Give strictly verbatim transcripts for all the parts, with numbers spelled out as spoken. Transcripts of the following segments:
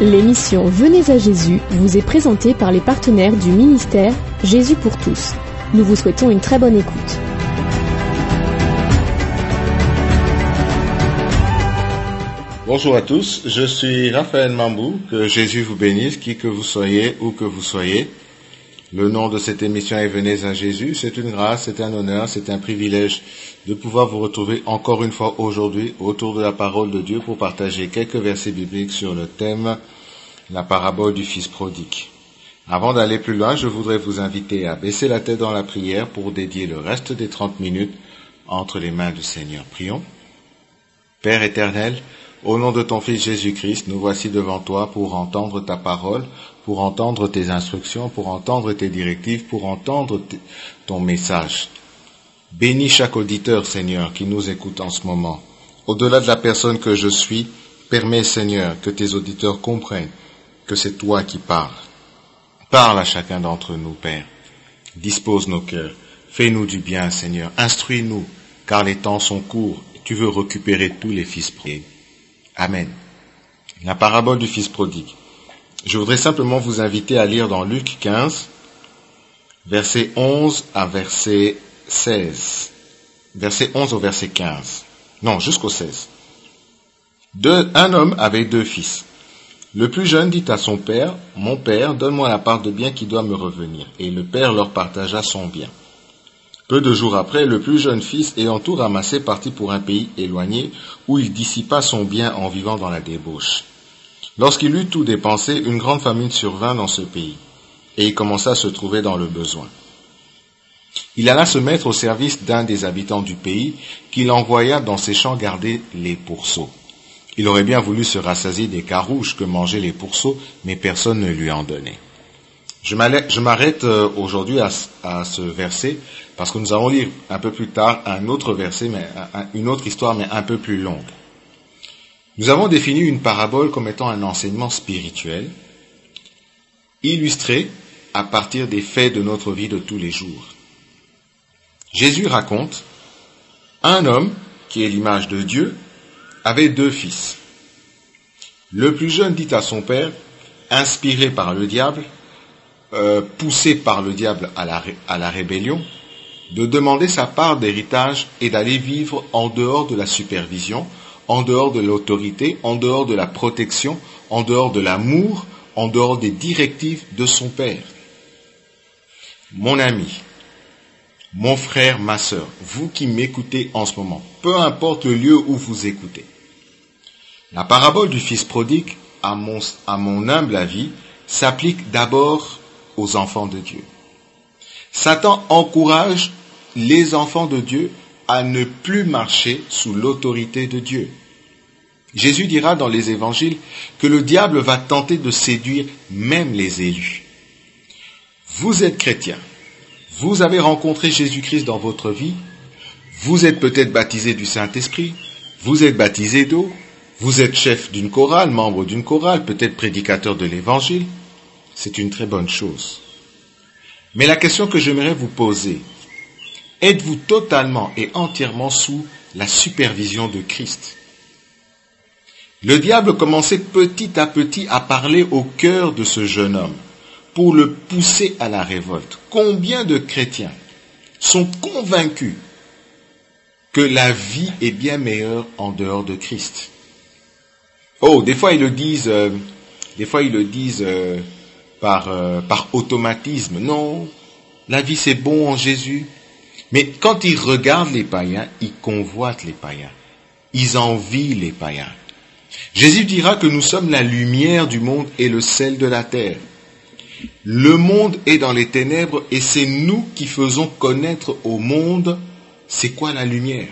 L'émission Venez à Jésus vous est présentée par les partenaires du ministère Jésus pour tous. Nous vous souhaitons une très bonne écoute. Bonjour à tous, je suis Raphaël Mambou, que Jésus vous bénisse, qui que vous soyez, où que vous soyez. Le nom de cette émission est Venez à Jésus, c'est une grâce, c'est un honneur, c'est un privilège de pouvoir vous retrouver encore une fois aujourd'hui autour de la parole de Dieu pour partager quelques versets bibliques sur le thème la parabole du fils prodigue. Avant d'aller plus loin, je voudrais vous inviter à baisser la tête dans la prière pour dédier le reste des trente minutes entre les mains du Seigneur. Prions. Père éternel, au nom de ton Fils Jésus-Christ, nous voici devant toi pour entendre ta parole, pour entendre tes instructions, pour entendre tes directives, pour entendre t- ton message. Bénis chaque auditeur, Seigneur, qui nous écoute en ce moment. Au-delà de la personne que je suis, permets, Seigneur, que tes auditeurs comprennent que c'est toi qui parles. Parle à chacun d'entre nous, Père. Dispose nos cœurs. Fais-nous du bien, Seigneur. Instruis-nous, car les temps sont courts et tu veux récupérer tous les fils prodigues. Amen. La parabole du fils prodigue. Je voudrais simplement vous inviter à lire dans Luc quinze, verset onze à verset seize. Verset onze au verset quinze. Non, jusqu'au seize. Deux, un homme avait deux fils. Le plus jeune dit à son père, « Mon père, donne-moi la part de bien qui doit me revenir. » Et le père leur partagea son bien. Peu de jours après, le plus jeune fils, ayant tout ramassé, partit pour un pays éloigné, où il dissipa son bien en vivant dans la débauche. Lorsqu'il eut tout dépensé, une grande famine survint dans ce pays, et il commença à se trouver dans le besoin. Il alla se mettre au service d'un des habitants du pays, qu'il envoya dans ses champs garder les pourceaux. Il aurait bien voulu se rassasier des carouges que mangeaient les pourceaux, mais personne ne lui en donnait. Je m'arrête aujourd'hui à, à ce verset, parce que nous allons lire un peu plus tard un autre verset, mais un, une autre histoire, mais un peu plus longue. Nous avons défini une parabole comme étant un enseignement spirituel, illustré à partir des faits de notre vie de tous les jours. Jésus raconte, un homme, qui est l'image de Dieu, avait deux fils. Le plus jeune dit à son père, inspiré par le diable, euh, poussé par le diable à la, à la rébellion, de demander sa part d'héritage et d'aller vivre en dehors de la supervision, en dehors de l'autorité, en dehors de la protection, en dehors de l'amour, en dehors des directives de son père. Mon ami, mon frère, ma sœur, vous qui m'écoutez en ce moment, peu importe le lieu où vous écoutez, la parabole du fils prodigue, à mon, à mon humble avis, s'applique d'abord aux enfants de Dieu. Satan encourage les enfants de Dieu à ne plus marcher sous l'autorité de Dieu. Jésus dira dans les évangiles que le diable va tenter de séduire même les élus. Vous êtes chrétien, vous avez rencontré Jésus-Christ dans votre vie, vous êtes peut-être baptisé du Saint-Esprit, vous êtes baptisé d'eau, vous êtes chef d'une chorale, membre d'une chorale, peut-être prédicateur de l'évangile, c'est une très bonne chose. Mais la question que j'aimerais vous poser, êtes-vous totalement et entièrement sous la supervision de Christ? Le diable commençait petit à petit à parler au cœur de ce jeune homme pour le pousser à la révolte. Combien de chrétiens sont convaincus que la vie est bien meilleure en dehors de Christ? Oh, des fois ils le disent, euh, des fois ils le disent euh, par, euh, par automatisme. Non, la vie c'est bon en Jésus. Mais quand ils regardent les païens, ils convoitent les païens. Ils envient les païens. Jésus dira que nous sommes la lumière du monde et le sel de la terre. Le monde est dans les ténèbres et c'est nous qui faisons connaître au monde c'est quoi la lumière.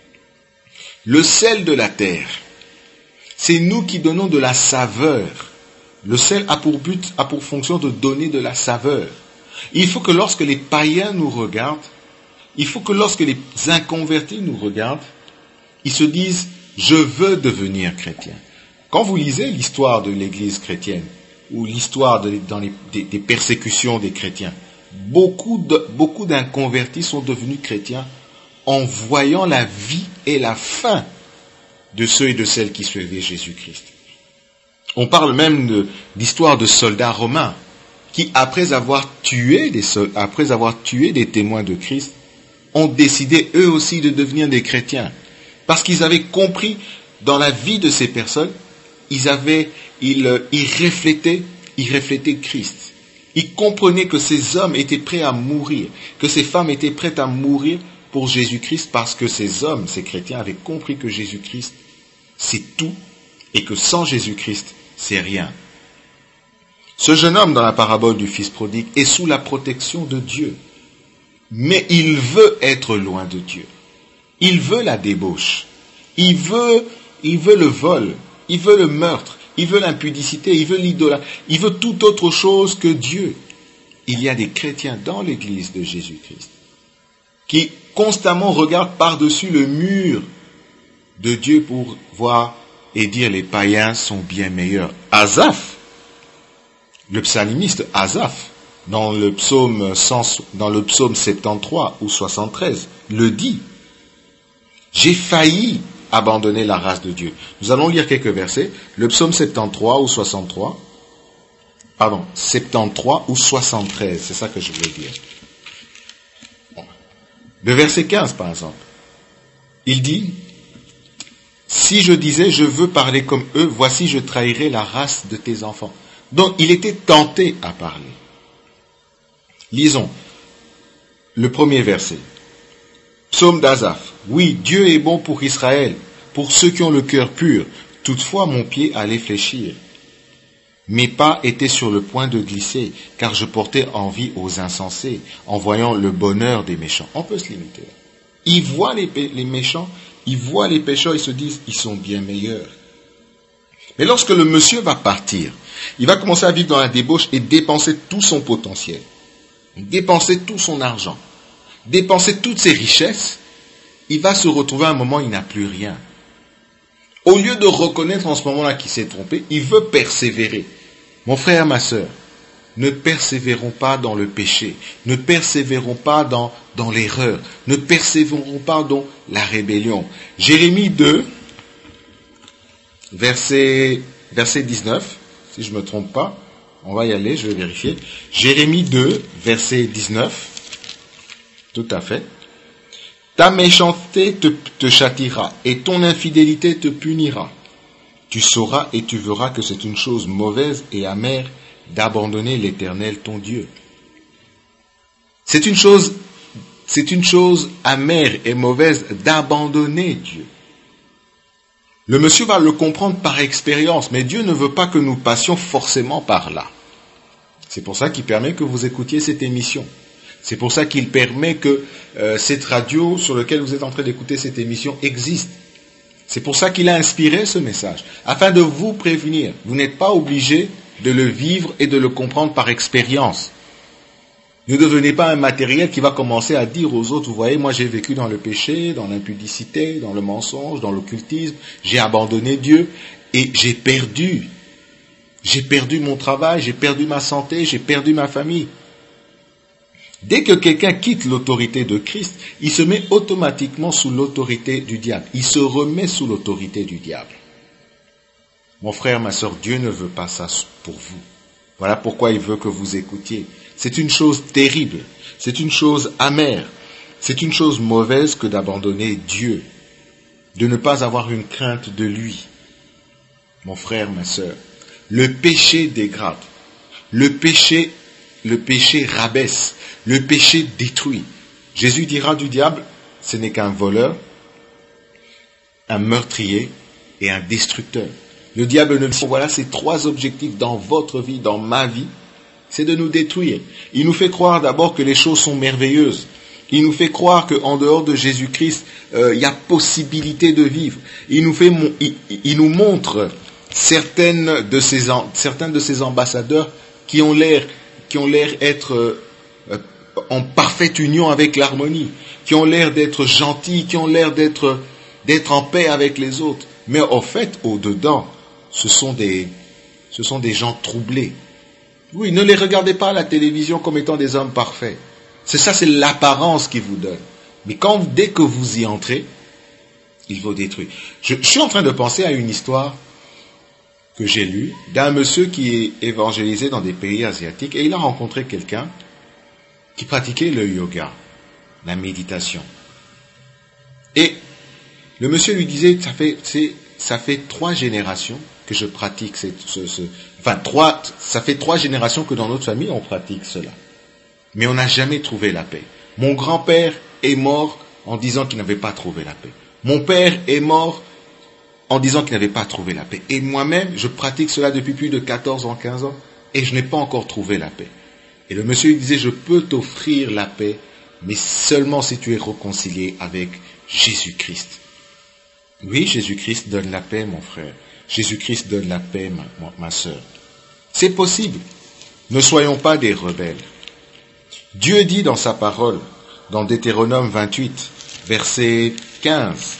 Le sel de la terre, c'est nous qui donnons de la saveur. Le sel a pour but, a pour fonction de donner de la saveur. Il faut que lorsque les païens nous regardent, il faut que lorsque les inconvertis nous regardent, ils se disent « je veux devenir chrétien ». Quand vous lisez l'histoire de l'Église chrétienne, ou l'histoire de, dans les, des, des persécutions des chrétiens, beaucoup, de, beaucoup d'inconvertis sont devenus chrétiens en voyant la vie et la fin de ceux et de celles qui suivaient Jésus-Christ. On parle même de, d'histoire de soldats romains qui, après avoir tué des, après avoir tué des témoins de Christ, ont décidé eux aussi de devenir des chrétiens. Parce qu'ils avaient compris dans la vie de ces personnes, ils avaient, ils, ils reflétaient, ils reflétaient Christ. Ils comprenaient que ces hommes étaient prêts à mourir, que ces femmes étaient prêtes à mourir pour Jésus-Christ parce que ces hommes, ces chrétiens avaient compris que Jésus-Christ, c'est tout et que sans Jésus-Christ, c'est rien. Ce jeune homme dans la parabole du fils prodigue est sous la protection de Dieu. Mais il veut être loin de Dieu. Il veut la débauche. Il veut, il veut le vol. Il veut le meurtre. Il veut l'impudicité. Il veut l'idolâtrie. Il veut toute autre chose que Dieu. Il y a des chrétiens dans l'église de Jésus-Christ qui constamment regardent par-dessus le mur de Dieu pour voir et dire les païens sont bien meilleurs. Asaph, le psalmiste Asaph, dans le psaume cent, dans le psaume soixante-treize ou soixante-treize, le dit. J'ai failli abandonner la race de Dieu. Nous allons lire quelques versets. Le psaume soixante-treize ou soixante-treize. Pardon, soixante-treize ou soixante-treize, c'est ça que je voulais dire. Le verset quinze, par exemple. Il dit, si je disais, je veux parler comme eux, voici, je trahirais la race de tes enfants. Donc, il était tenté à parler. Lisons le premier verset. Psaume d'Asaph. Oui, Dieu est bon pour Israël, pour ceux qui ont le cœur pur. Toutefois, mon pied allait fléchir. Mes pas étaient sur le point de glisser, car je portais envie aux insensés, en voyant le bonheur des méchants. On peut se limiter. Ils voient les, les méchants, ils voient les pécheurs, ils se disent, ils sont bien meilleurs. Mais lorsque le monsieur va partir, il va commencer à vivre dans la débauche et dépenser tout son potentiel. Dépenser tout son argent, dépenser toutes ses richesses, il va se retrouver à un moment où il n'a plus rien. Au lieu de reconnaître en ce moment-là qu'il s'est trompé, il veut persévérer. Mon frère, ma sœur, ne persévérons pas dans le péché, ne persévérons pas dans, dans l'erreur, ne persévérons pas dans la rébellion. Jérémie deux, verset, verset dix-neuf, si je ne me trompe pas, on va y aller, je vais vérifier. Jérémie deux, verset dix-neuf. Tout à fait. Ta méchanceté te, te châtiera et ton infidélité te punira. Tu sauras et tu verras que c'est une chose mauvaise et amère d'abandonner l'Éternel ton Dieu. C'est une chose, c'est une chose amère et mauvaise d'abandonner Dieu. Le monsieur va le comprendre par expérience, mais Dieu ne veut pas que nous passions forcément par là. C'est pour ça qu'il permet que vous écoutiez cette émission. C'est pour ça qu'il permet que euh, cette radio sur laquelle vous êtes en train d'écouter cette émission existe. C'est pour ça qu'il a inspiré ce message, afin de vous prévenir. Vous n'êtes pas obligé de le vivre et de le comprendre par expérience. Ne devenez pas un matériel qui va commencer à dire aux autres, vous voyez, moi j'ai vécu dans le péché, dans l'impudicité, dans le mensonge, dans l'occultisme, j'ai abandonné Dieu et j'ai perdu. J'ai perdu mon travail, j'ai perdu ma santé, j'ai perdu ma famille. Dès que quelqu'un quitte l'autorité de Christ, il se met automatiquement sous l'autorité du diable. Il se remet sous l'autorité du diable. Mon frère, ma sœur, Dieu ne veut pas ça pour vous. Voilà pourquoi il veut que vous écoutiez. C'est une chose terrible, c'est une chose amère, c'est une chose mauvaise que d'abandonner Dieu, de ne pas avoir une crainte de lui. Mon frère, ma sœur, le péché dégrade, le péché, le péché rabaisse, le péché détruit. Jésus dira du diable, ce n'est qu'un voleur, un meurtrier et un destructeur. Le diable ne dit, voilà ces trois objectifs dans votre vie, dans ma vie, c'est de nous détruire. Il nous fait croire d'abord que les choses sont merveilleuses. Il nous fait croire qu'en dehors de Jésus-Christ, euh, il y a possibilité de vivre. Il nous, fait, il, il nous montre certaines de ces, certains de ces ambassadeurs qui ont l'air, qui ont l'air être euh, en parfaite union avec l'harmonie, qui ont l'air d'être gentils, qui ont l'air d'être, d'être en paix avec les autres. Mais au fait, au-dedans, ce sont des, ce sont des gens troublés. Oui, ne les regardez pas à la télévision comme étant des hommes parfaits. C'est ça, c'est l'apparence qu'ils vous donnent. Mais quand, dès que vous y entrez, ils vous détruisent. Je, je suis en train de penser à une histoire que j'ai lu d'un monsieur qui est évangélisé dans des pays asiatiques et il a rencontré quelqu'un qui pratiquait le yoga, la méditation. Et le monsieur lui disait, ça fait, c'est, ça fait trois générations que je pratique ce, ce, ce, enfin trois, ça fait trois générations que dans notre famille on pratique cela. Mais on n'a jamais trouvé la paix. Mon grand-père est mort en disant qu'il n'avait pas trouvé la paix. Mon père est mort en disant qu'il n'avait pas trouvé la paix. Et moi-même, je pratique cela depuis plus de quatorze ans, quinze ans, et je n'ai pas encore trouvé la paix. Et le monsieur il disait, je peux t'offrir la paix, mais seulement si tu es réconcilié avec Jésus-Christ. Oui, Jésus-Christ donne la paix, mon frère. Jésus-Christ donne la paix, ma, ma, ma sœur. C'est possible. Ne soyons pas des rebelles. Dieu dit dans sa parole, dans Deutéronome vingt-huit, verset quinze,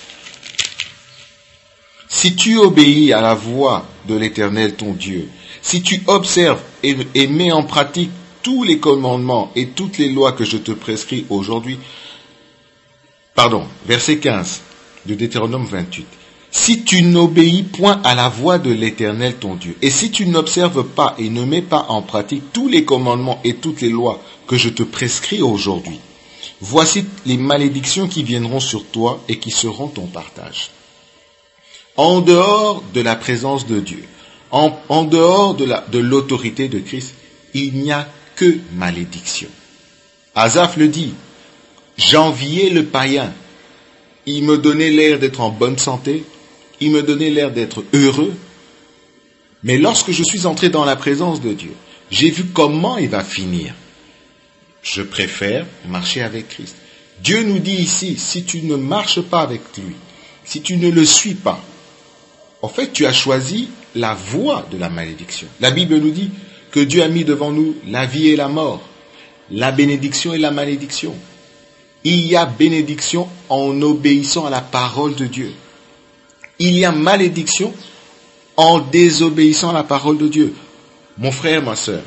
« Si tu obéis à la voix de l'Éternel ton Dieu, si tu observes et, et mets en pratique tous les commandements et toutes les lois que je te prescris aujourd'hui, » pardon, verset quinze de Deutéronome vingt-huit, « Si tu n'obéis point à la voix de l'Éternel ton Dieu, et si tu n'observes pas et ne mets pas en pratique tous les commandements et toutes les lois que je te prescris aujourd'hui, voici les malédictions qui viendront sur toi et qui seront ton partage. » En dehors de la présence de Dieu, en, en dehors de, la, de l'autorité de Christ, il n'y a que malédiction. Asaph le dit, j'enviais le païen. Il me donnait l'air d'être en bonne santé, il me donnait l'air d'être heureux, mais lorsque je suis entré dans la présence de Dieu, j'ai vu comment il va finir. Je préfère marcher avec Christ. Dieu nous dit ici, si tu ne marches pas avec lui, si tu ne le suis pas, en fait, tu as choisi la voie de la malédiction. La Bible nous dit que Dieu a mis devant nous la vie et la mort, la bénédiction et la malédiction. Il y a bénédiction en obéissant à la parole de Dieu. Il y a malédiction en désobéissant à la parole de Dieu. Mon frère, ma sœur,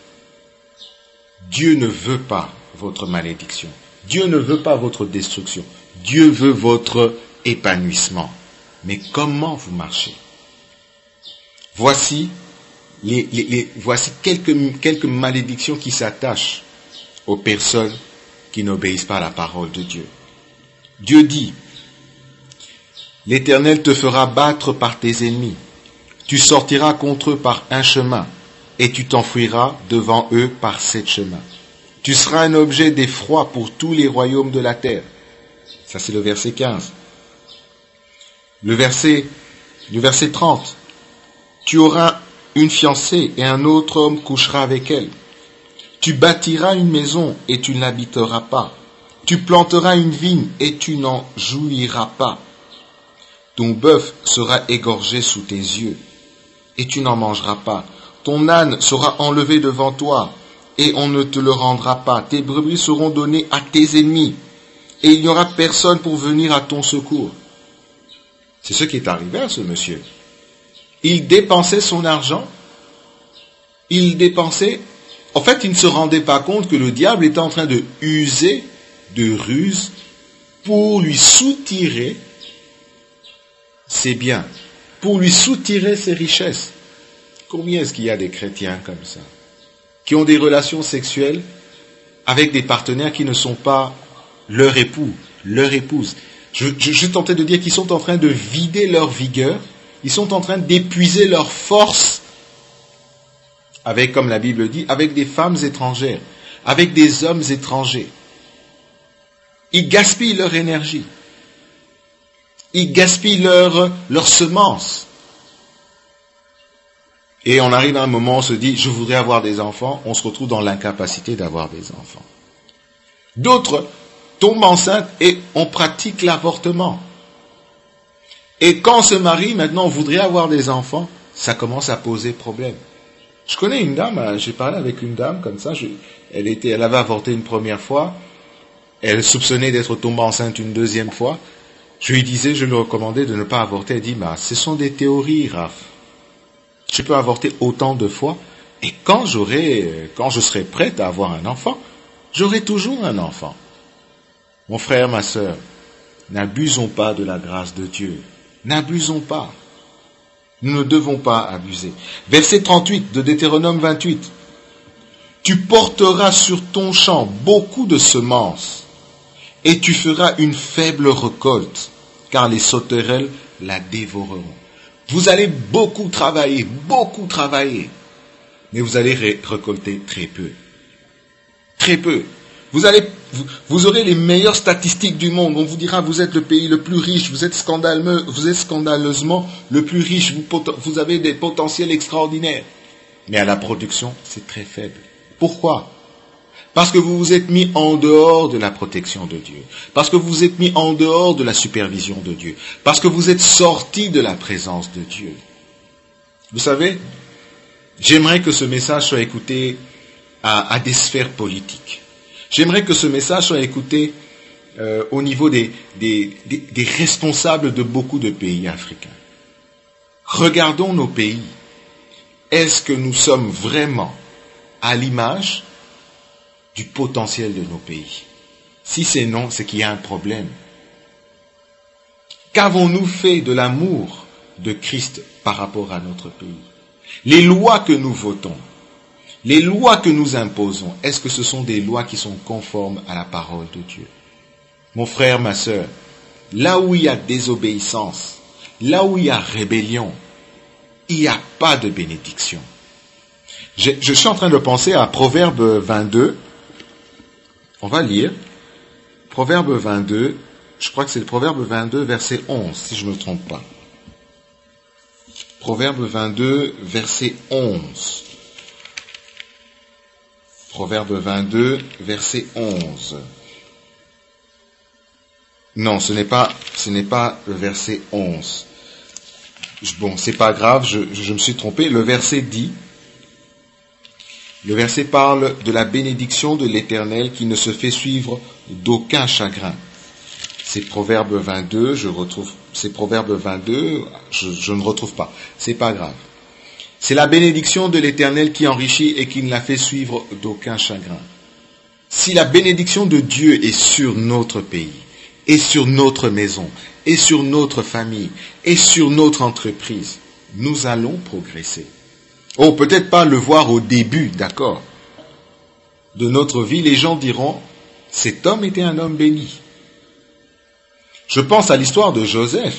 Dieu ne veut pas votre malédiction. Dieu ne veut pas votre destruction. Dieu veut votre épanouissement. Mais comment vous marchez? Voici, les, les, les, voici quelques, quelques malédictions qui s'attachent aux personnes qui n'obéissent pas à la parole de Dieu. Dieu dit, « L'Éternel te fera battre par tes ennemis. Tu sortiras contre eux par un chemin, et tu t'enfuiras devant eux par sept chemins. Tu seras un objet d'effroi pour tous les royaumes de la terre. » Ça, c'est le verset quinze. Le verset, le verset trente. « Tu auras une fiancée et un autre homme couchera avec elle. Tu bâtiras une maison et tu ne l'habiteras pas. Tu planteras une vigne et tu n'en jouiras pas. Ton bœuf sera égorgé sous tes yeux et tu n'en mangeras pas. Ton âne sera enlevé devant toi et on ne te le rendra pas. Tes brebis seront données à tes ennemis et il n'y aura personne pour venir à ton secours. » C'est ce qui est arrivé à ce monsieur. Il dépensait son argent, il dépensait, en fait il ne se rendait pas compte que le diable était en train de user de ruse pour lui soutirer ses biens, pour lui soutirer ses richesses. Combien est-ce qu'il y a des chrétiens comme ça, qui ont des relations sexuelles avec des partenaires qui ne sont pas leur époux, leur épouse? Je, je, je tentais de dire qu'ils sont en train de vider leur vigueur, ils sont en train d'épuiser leur force avec, comme la Bible dit, avec des femmes étrangères, avec des hommes étrangers. Ils gaspillent leur énergie. Ils gaspillent leur, leur semence. Et on arrive à un moment, on se dit, je voudrais avoir des enfants, on se retrouve dans l'incapacité d'avoir des enfants. D'autres tombent enceintes et on pratique l'avortement. Et quand on se marie, maintenant on voudrait avoir des enfants, ça commence à poser problème. Je connais une dame, j'ai parlé avec une dame comme ça, je, elle, était, elle avait avorté une première fois, elle soupçonnait d'être tombée enceinte une deuxième fois. Je lui disais, je lui recommandais de ne pas avorter. Elle dit, bah, ce sont des théories, Raph. Je peux avorter autant de fois, et quand j'aurai, quand je serai prête à avoir un enfant, j'aurai toujours un enfant. Mon frère, ma sœur, n'abusons pas de la grâce de Dieu. N'abusons pas. Nous ne devons pas abuser. Verset trente-huit de Deutéronome vingt-huit. Tu porteras sur ton champ beaucoup de semences, et tu feras une faible récolte, car les sauterelles la dévoreront. Vous allez beaucoup travailler, beaucoup travailler, mais vous allez ré- récolter très peu. Très peu. Vous allez, vous, vous aurez les meilleures statistiques du monde. On vous dira, vous êtes le pays le plus riche, vous êtes scandaleux, vous êtes scandaleusement le plus riche, vous, vous avez des potentiels extraordinaires. Mais à la production, c'est très faible. Pourquoi ? Parce que vous vous êtes mis en dehors de la protection de Dieu. Parce que vous vous êtes mis en dehors de la supervision de Dieu. Parce que vous êtes sortis de la présence de Dieu. Vous savez, j'aimerais que ce message soit écouté à, à des sphères politiques. J'aimerais que ce message soit écouté euh, au niveau des, des, des, des responsables de beaucoup de pays africains. Regardons nos pays. Est-ce que nous sommes vraiment à l'image du potentiel de nos pays? Si c'est non, c'est qu'il y a un problème. Qu'avons-nous fait de l'amour de Christ par rapport à notre pays? Les lois que nous votons, les lois que nous imposons, est-ce que ce sont des lois qui sont conformes à la parole de Dieu? Mon frère, ma sœur, là où il y a désobéissance, là où il y a rébellion, il n'y a pas de bénédiction. Je, je suis en train de penser à Proverbe vingt-deux. On va lire. Proverbe vingt-deux. Je crois que c'est le Proverbe vingt-deux, verset onze, si je ne me trompe pas. Proverbe vingt-deux, verset onze. Proverbe vingt-deux, verset onze. Non, ce n'est pas, ce n'est pas le verset onze. Bon, c'est pas grave, je, je me suis trompé. Le verset dit, le verset parle de la bénédiction de l'Éternel qui ne se fait suivre d'aucun chagrin. C'est Proverbe vingt-deux, je retrouve, c'est Proverbe vingt-deux, je, je ne retrouve pas. C'est pas grave. C'est la bénédiction de l'Éternel qui enrichit et qui ne la fait suivre d'aucun chagrin. Si la bénédiction de Dieu est sur notre pays, et sur notre maison, et sur notre famille, et sur notre entreprise, nous allons progresser. Oh, peut-être pas le voir au début, d'accord, de notre vie. Les gens diront, cet homme était un homme béni. Je pense à l'histoire de Joseph,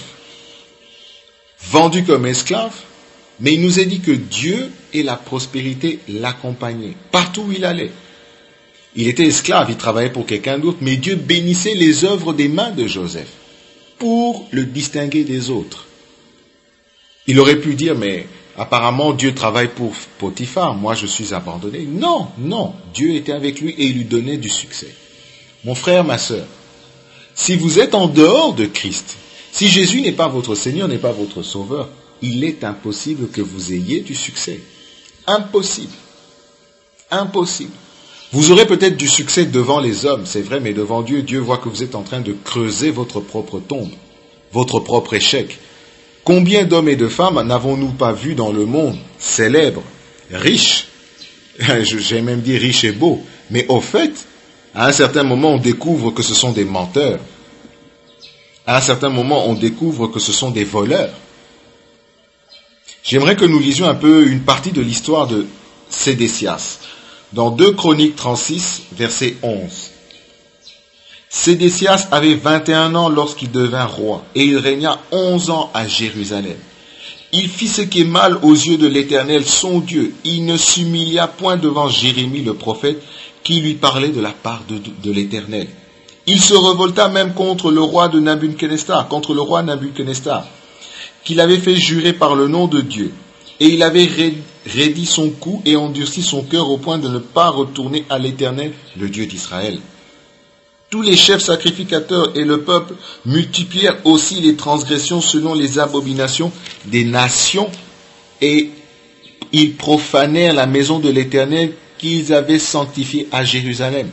vendu comme esclave, mais il nous est dit que Dieu et la prospérité l'accompagnaient partout où il allait. Il était esclave, il travaillait pour quelqu'un d'autre, mais Dieu bénissait les œuvres des mains de Joseph pour le distinguer des autres. Il aurait pu dire, mais apparemment Dieu travaille pour Potiphar, moi je suis abandonné. Non, non, Dieu était avec lui et il lui donnait du succès. Mon frère, ma sœur, si vous êtes en dehors de Christ, si Jésus n'est pas votre Seigneur, n'est pas votre Sauveur, il est impossible que vous ayez du succès. Impossible. Impossible. Vous aurez peut-être du succès devant les hommes, c'est vrai, mais devant Dieu, Dieu voit que vous êtes en train de creuser votre propre tombe, votre propre échec. Combien d'hommes et de femmes n'avons-nous pas vus dans le monde, célèbres, riches, j'ai même dit riches et beaux, mais au fait, à un certain moment, on découvre que ce sont des menteurs. À un certain moment, on découvre que ce sont des voleurs. J'aimerais que nous lisions un peu une partie de l'histoire de Sédécias. Dans deux Chroniques trente-six, verset onze. Sédécias avait vingt et un ans lorsqu'il devint roi, et il régna onze ans à Jérusalem. Il fit ce qui est mal aux yeux de l'Éternel, son Dieu. Il ne s'humilia point devant Jérémie le prophète, qui lui parlait de la part de, de, de l'Éternel. Il se révolta même contre le roi de Nabuchodonosor, contre le roi Nabuchodonosor, qu'il avait fait jurer par le nom de Dieu. Et il avait raidi son cou et endurci son cœur au point de ne pas retourner à l'Éternel, le Dieu d'Israël. Tous les chefs sacrificateurs et le peuple multiplièrent aussi les transgressions selon les abominations des nations, et ils profanèrent la maison de l'Éternel qu'ils avaient sanctifiée à Jérusalem.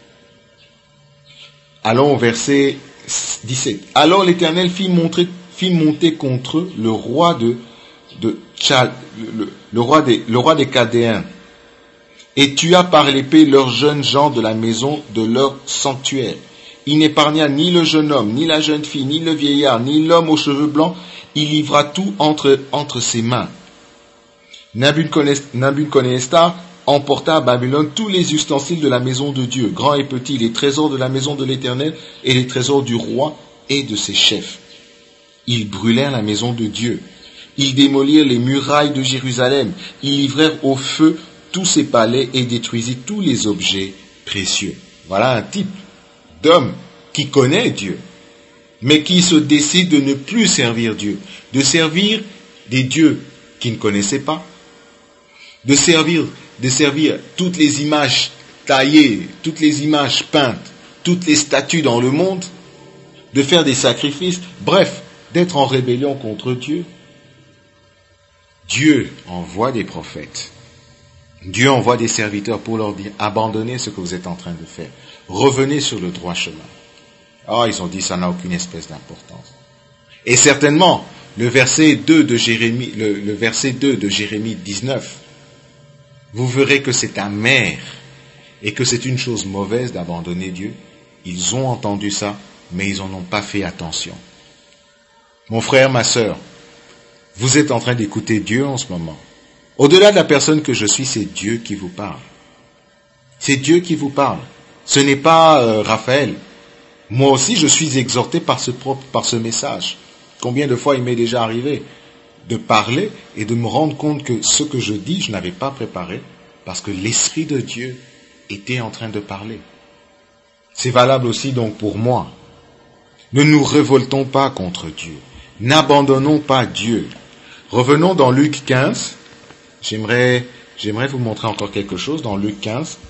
Allons au verset dix-sept. Alors l'Éternel fit, montrer, fit monter contre eux le roi de, de Tchal, le, le, roi des, le roi des Cadéens, et tua par l'épée leurs jeunes gens de la maison de leur sanctuaire. Il n'épargna ni le jeune homme, ni la jeune fille, ni le vieillard, ni l'homme aux cheveux blancs. il livra tout entre, entre ses mains. Nabuchodonosor emporta à Babylone tous les ustensiles de la maison de Dieu, grands et petits, les trésors de la maison de l'Éternel et les trésors du roi et de ses chefs. Ils brûlèrent la maison de Dieu. Ils démolirent les murailles de Jérusalem. Ils livrèrent au feu tous ses palais et détruisirent tous les objets précieux. Voilà un type d'homme qui connaît Dieu, mais qui se décide de ne plus servir Dieu, de servir des dieux qu'il ne connaissait pas, de servir, de servir toutes les images taillées, toutes les images peintes, toutes les statues dans le monde, de faire des sacrifices, bref, d'être en rébellion contre Dieu. Dieu envoie des prophètes. Dieu envoie des serviteurs pour leur dire, abandonnez ce que vous êtes en train de faire. Revenez sur le droit chemin. Ah, ils ont dit, ça n'a aucune espèce d'importance. Et certainement, le verset deux de Jérémie, le, le verset deux de Jérémie dix-neuf, vous verrez que c'est amer et que c'est une chose mauvaise d'abandonner Dieu. Ils ont entendu ça, mais ils n'en ont pas fait attention. Mon frère, ma sœur, vous êtes en train d'écouter Dieu en ce moment. Au-delà de la personne que je suis, c'est Dieu qui vous parle. C'est Dieu qui vous parle. Ce n'est pas euh, Raphaël. Moi aussi, je suis exhorté par ce, propre, par ce message. Combien de fois il m'est déjà arrivé de parler et de me rendre compte que ce que je dis, je n'avais pas préparé parce que l'Esprit de Dieu était en train de parler. C'est valable aussi donc pour moi. Ne nous révoltons pas contre Dieu. N'abandonnons pas Dieu. Revenons dans Luc quinze. J'aimerais, j'aimerais vous montrer encore quelque chose dans Luc quinze.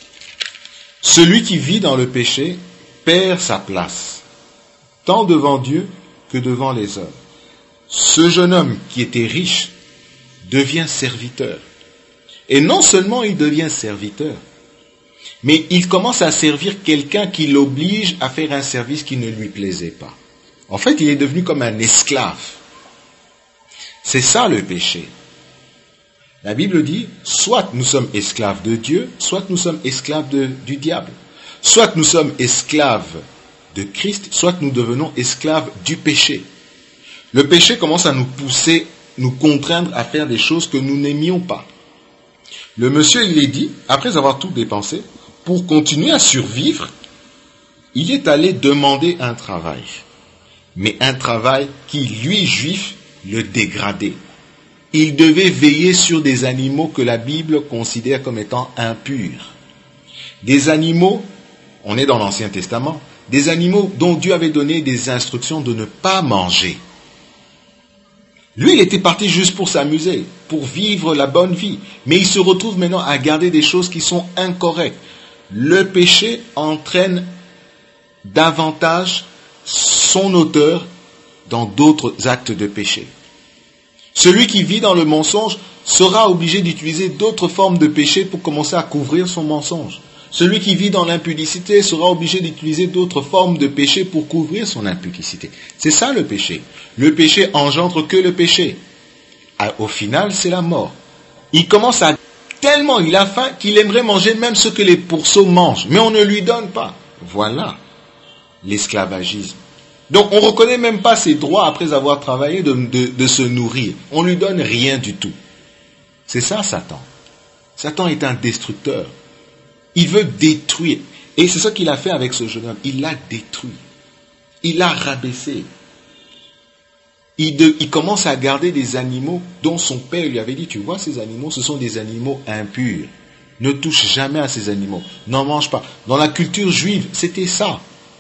Celui qui vit dans le péché perd sa place, tant devant Dieu que devant les hommes. Ce jeune homme qui était riche devient serviteur. Et non seulement il devient serviteur, mais il commence à servir quelqu'un qui l'oblige à faire un service qui ne lui plaisait pas. En fait, il est devenu comme un esclave. C'est ça le péché. La Bible dit, soit nous sommes esclaves de Dieu, soit nous sommes esclaves de, du diable. Soit nous sommes esclaves de Christ, soit nous devenons esclaves du péché. Le péché commence à nous pousser, nous contraindre à faire des choses que nous n'aimions pas. Le monsieur, il est dit, après avoir tout dépensé, pour continuer à survivre, il est allé demander un travail. Mais un travail qui, lui, juif, le dégradait. Il devait veiller sur des animaux que la Bible considère comme étant impurs. Des animaux, on est dans l'Ancien Testament, des animaux dont Dieu avait donné des instructions de ne pas manger. Lui, il était parti juste pour s'amuser, pour vivre la bonne vie. Mais il se retrouve maintenant à garder des choses qui sont incorrectes. Le péché entraîne davantage son auteur dans d'autres actes de péché. Celui qui vit dans le mensonge sera obligé d'utiliser d'autres formes de péché pour commencer à couvrir son mensonge. Celui qui vit dans l'impudicité sera obligé d'utiliser d'autres formes de péché pour couvrir son impudicité. C'est ça le péché. Le péché engendre que le péché. Au final, c'est la mort. Il commence à... Tellement il a faim qu'il aimerait manger même ce que les pourceaux mangent. Mais on ne lui donne pas. Voilà l'esclavagisme. Donc on ne reconnaît même pas ses droits après avoir travaillé de, de, de se nourrir. On ne lui donne rien du tout. C'est ça Satan. Satan est un destructeur. Il veut détruire. Et c'est ça qu'il a fait avec ce jeune homme. Il l'a détruit. Il l'a rabaissé. Il, de, il commence à garder des animaux dont son père lui avait dit, tu vois ces animaux, ce sont des animaux impurs. Ne touche jamais à ces animaux. N'en mange pas. Dans la culture juive, c'était ça.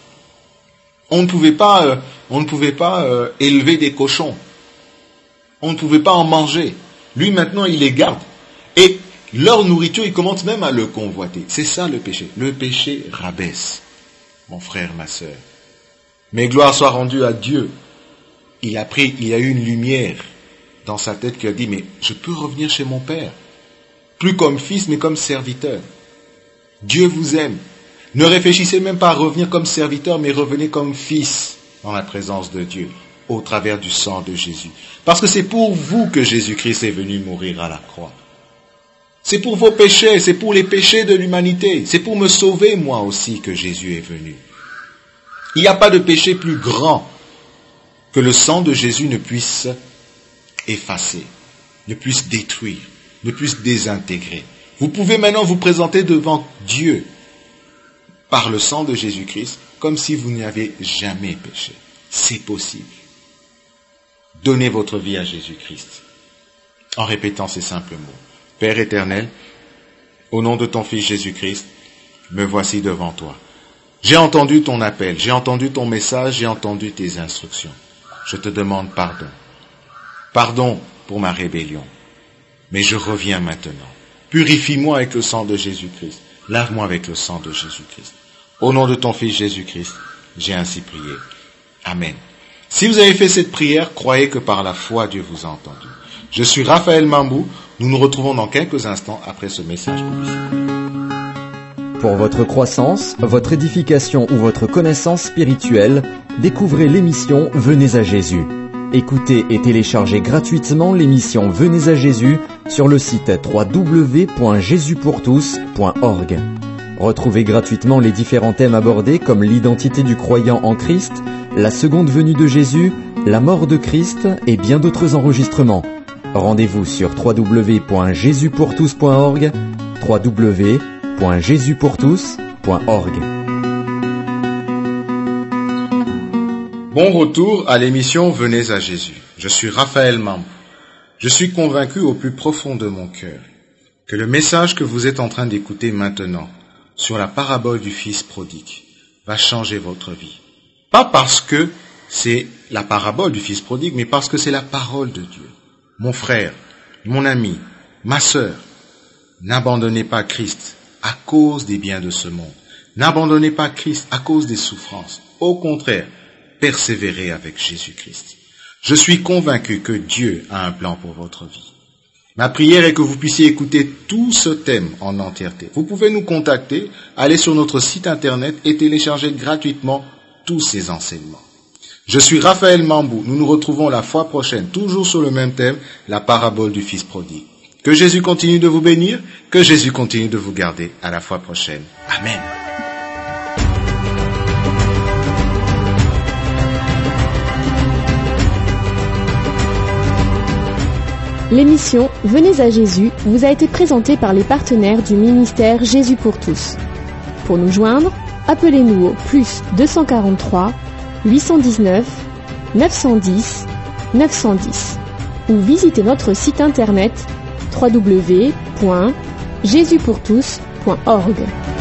On ne pouvait pas, euh, on ne pouvait pas euh, élever des cochons. On ne pouvait pas en manger. Lui maintenant, il les garde. Et leur nourriture, il commence même à le convoiter. C'est ça le péché. Le péché rabaisse, mon frère, ma sœur. Mais gloire soit rendue à Dieu. Il a pris, il y a eu une lumière dans sa tête qui a dit, mais je peux revenir chez mon père. Plus comme fils, mais comme serviteur. Dieu vous aime. Ne réfléchissez même pas à revenir comme serviteur, mais revenez comme fils dans la présence de Dieu, au travers du sang de Jésus. Parce que c'est pour vous que Jésus-Christ est venu mourir à la croix. C'est pour vos péchés, c'est pour les péchés de l'humanité. C'est pour me sauver moi aussi que Jésus est venu. Il n'y a pas de péché plus grand que le sang de Jésus ne puisse effacer, ne puisse détruire, ne puisse désintégrer. Vous pouvez maintenant vous présenter devant Dieu par le sang de Jésus-Christ comme si vous n'aviez jamais péché. C'est possible. Donnez votre vie à Jésus-Christ en répétant ces simples mots. Père éternel, au nom de ton Fils Jésus-Christ, me voici devant toi. J'ai entendu ton appel, j'ai entendu ton message, j'ai entendu tes instructions. Je te demande pardon. Pardon pour ma rébellion. Mais je reviens maintenant. Purifie-moi avec le sang de Jésus-Christ. Lave-moi avec le sang de Jésus-Christ. Au nom de ton Fils Jésus-Christ, j'ai ainsi prié. Amen. Si vous avez fait cette prière, croyez que par la foi, Dieu vous a entendu. Je suis Raphaël Mambou. Nous nous retrouvons dans quelques instants après ce message publicitaire. Pour votre croissance, votre édification ou votre connaissance spirituelle, découvrez l'émission Venez à Jésus. Écoutez et téléchargez gratuitement l'émission Venez à Jésus sur le site w w w point jésus pour tous point org. Retrouvez gratuitement les différents thèmes abordés comme l'identité du croyant en Christ, la seconde venue de Jésus, la mort de Christ et bien d'autres enregistrements. Rendez-vous sur w w w point jésus pour tous point org, w w w point jésus pour tous point org. Bon retour à l'émission Venez à Jésus. Je suis Raphaël Mambou. Je suis convaincu au plus profond de mon cœur que le message que vous êtes en train d'écouter maintenant sur la parabole du Fils prodigue va changer votre vie. Pas parce que c'est la parabole du Fils prodigue, mais parce que c'est la parole de Dieu. Mon frère, mon ami, ma sœur, n'abandonnez pas Christ à cause des biens de ce monde. N'abandonnez pas Christ à cause des souffrances. Au contraire, persévérez avec Jésus-Christ. Je suis convaincu que Dieu a un plan pour votre vie. Ma prière est que vous puissiez écouter tout ce thème en entièreté. Vous pouvez nous contacter, aller sur notre site internet et télécharger gratuitement tous ces enseignements. Je suis Raphaël Mambou. Nous nous retrouvons la fois prochaine, toujours sur le même thème, la parabole du Fils prodigue. Que Jésus continue de vous bénir, que Jésus continue de vous garder. À la fois prochaine. Amen. L'émission Venez à Jésus vous a été présentée par les partenaires du ministère Jésus pour tous. Pour nous joindre, appelez-nous au plus deux cent quarante-trois, huit cent dix-neuf, neuf cent dix, neuf cent dix ou visitez notre site internet w w w point jésus pour tous point org.